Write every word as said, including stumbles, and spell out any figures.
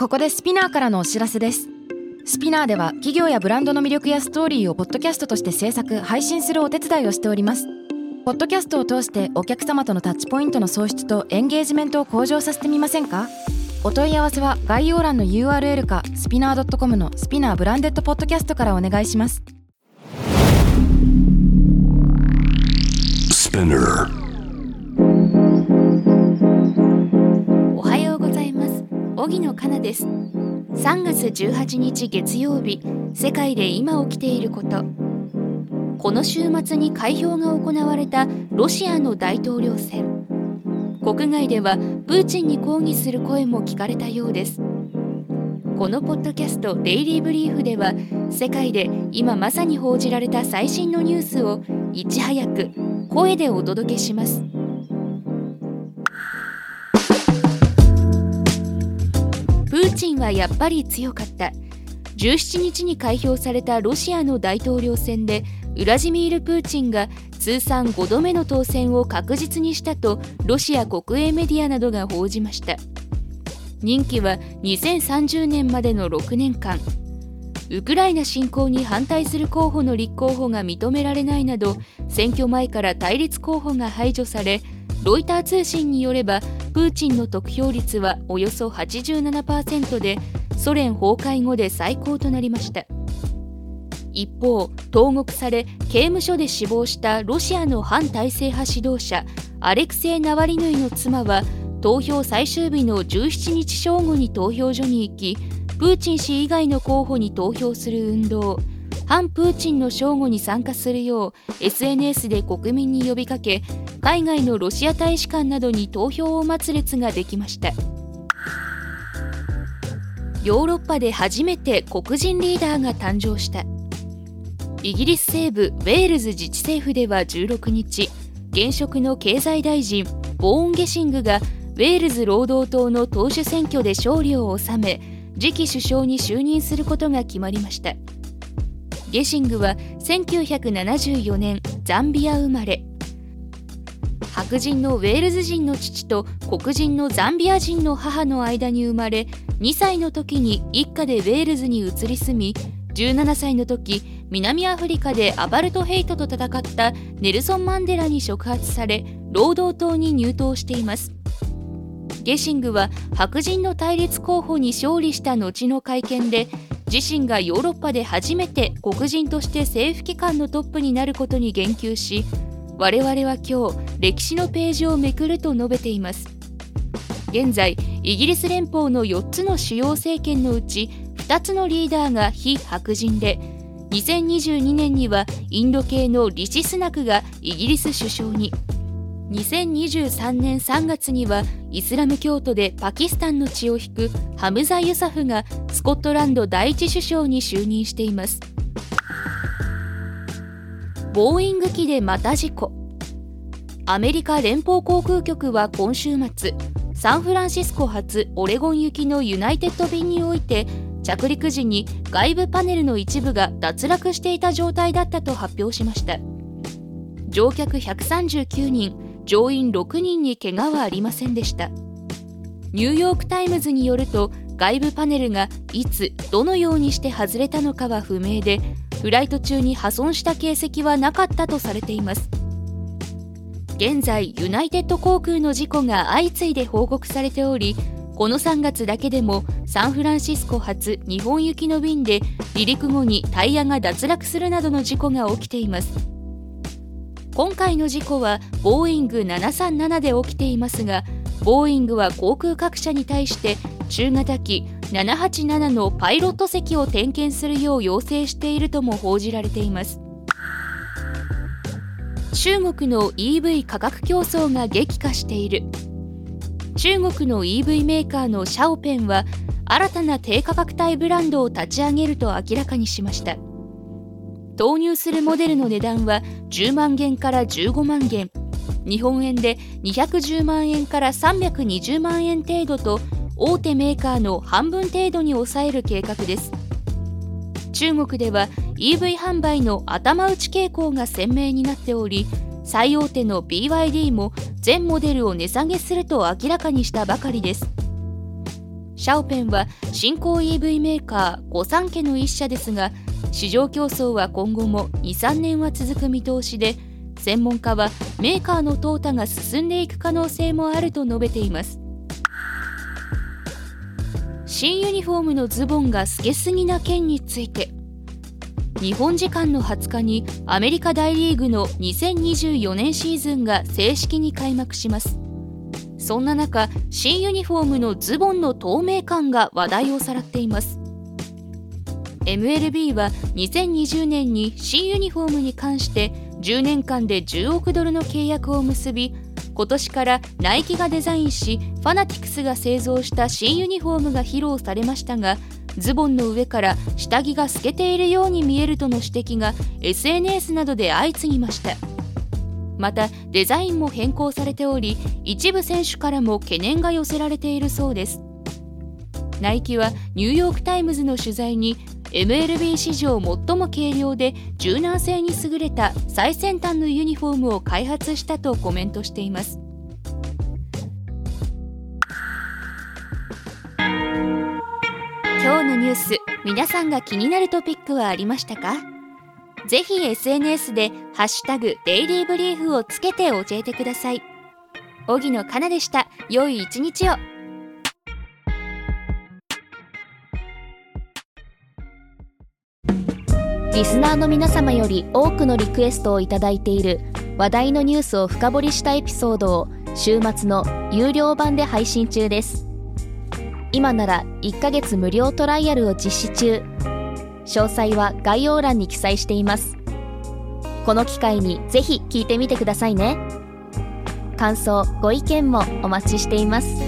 ここでスピナーからのお知らせです。スピナーでは企業やブランドの魅力やストーリーをポッドキャストとして制作・配信するお手伝いをしております。ポッドキャストを通してお客様とのタッチポイントの創出とエンゲージメントを向上させてみませんか？お問い合わせは概要欄の ユーアールエル かスピナー ドットコム のスピナーブランデッドポッドキャストからお願いします。 おはようございます。荻野かなです。さんがつじゅうはちにち月曜日、世界で今起きていること。この週末に開票が行われたロシアの大統領選。国外ではプーチンに抗議する声も聞かれたようです。このポッドキャストデイリーブリーフでは、世界で今まさに報じられた最新のニュースをいち早く声でお届けします。プーチンはやっぱり強かった。じゅうしちにちに開票されたロシアの大統領選で、ウラジミール・プーチンが通算ごどめの当選を確実にしたとロシア国営メディアなどが報じました。任期はにせんさんじゅうねんまでのろくねんかん。ウクライナ侵攻に反対する候補の立候補が認められないなど、選挙前から対立候補が排除され、ロイター通信によればプーチンの得票率はおよそ はちじゅうななパーセント で、ソ連崩壊後で最高となりました。一方、投獄され刑務所で死亡したロシアの反体制派指導者アレクセイ・ナワリヌイの妻は、投票最終日のじゅうしちにち正午に投票所に行き、プーチン氏以外の候補に投票する運動、反プーチンの正午に参加するよう エスエヌエス で国民に呼びかけ、海外のロシア大使館などに投票を待つ列ができました。ヨーロッパで初めて黒人リーダーが誕生した。イギリス西部ウェールズ自治政府ではじゅうろくにち、現職の経済大臣ボーン・ゲシングがウェールズ労働党の党首選挙で勝利を収め、次期首相に就任することが決まりました。ゲシングはせんきゅうひゃくななじゅうよねんザンビア生まれ。白人のウェールズ人の父と黒人のザンビア人の母の間に生まれ、にさいの時に一家でウェールズに移り住み、じゅうななさいの時、南アフリカでアパルトヘイトと戦ったネルソン・マンデラに触発され、労働党に入党しています。ゲシングは白人の対立候補に勝利した後の会見で、自身がヨーロッパで初めて黒人として政府機関のトップになることに言及し、我々は今日歴史のページをめくると述べています。現在、イギリス連邦のよっつの主要政権のうちふたつのリーダーが非白人で、にせんにじゅうにねんにはインド系のリシ・スナクがイギリス首相に、にせんにじゅうさんねんさんがつにはイスラム教徒でパキスタンの血を引くハムザ・ユサフがスコットランド第一首相に就任しています。ボーイング機でまた事故。アメリカ連邦航空局は今週末、サンフランシスコ発オレゴン行きのユナイテッド便において、着陸時に外部パネルの一部が脱落していた状態だったと発表しました。乗客ひゃくさんじゅうきゅうにん、乗員ろくにんに怪我はありませんでした。ニューヨークタイムズによると、外部パネルがいつどのようにして外れたのかは不明で、フライト中に破損した形跡はなかったとされています。現在、ユナイテッド航空の事故が相次いで報告されており、このさんがつだけでもサンフランシスコ発日本行きの便で離陸後にタイヤが脱落するなどの事故が起きています。今回の事故はボーイングななさんななで起きていますが、ボーイングは航空各社に対して中型機ななはちななのパイロット席を点検するよう要請しているとも報じられています。中国の イーブイ 価格競争が激化している。中国の イーブイ メーカーのシャオペンは新たな低価格帯ブランドを立ち上げると明らかにしました。投入するモデルの値段はじゅうまんげんからじゅうごまんげん、日本円でにひゃくじゅうまんえんからさんびゃくにじゅうまんえん程度と、大手メーカーの半分程度に抑える計画です。中国では イーブイ 販売の頭打ち傾向が鮮明になっており、最大手の ビーワイディー も全モデルを値下げすると明らかにしたばかりです。 シャオペンは新興 イーブイ メーカー御三家の一社ですが、市場競争は今後も にさんねんは続く見通しで、専門家はメーカーの淘汰が進んでいく可能性もあると述べています。新ユニフォームのズボンが透けすぎな件について、日本時間のはつかにアメリカ大リーグのにせんにじゅうよねんシーズンが正式に開幕します。そんな中、新ユニフォームのズボンの透明感が話題をさらっています。エムエルビー はにせんにじゅうねんに新ユニフォームに関してじゅうねんかんでじゅうおくドルの契約を結び、今年からナイキがデザインし、ファナティクスが製造した新ユニフォームが披露されましたが、ズボンの上から下着が透けているように見えるとの指摘が エスエヌエス などで相次ぎました。またデザインも変更されており、一部選手からも懸念が寄せられているそうです。ナイキはニューヨークタイムズの取材に、 エムエルビー 史上最も軽量で柔軟性に優れた最先端のユニフォームを開発したとコメントしています。今日のニュース、皆さんが気になるトピックはありましたか？ぜひ エスエヌエス でハッシュタグデイリーブリーフをつけて教えてください。荻野かなでした。良い一日を。 リスナーの皆様より多くのリクエストをいただいている話題のニュースを深掘りしたエピソードを週末の有料版で配信中です。今ならいっかげつ無料トライアルを実施中。詳細は概要欄に記載しています。この機会にぜひ聞いてみてくださいね。感想、ご意見もお待ちしています。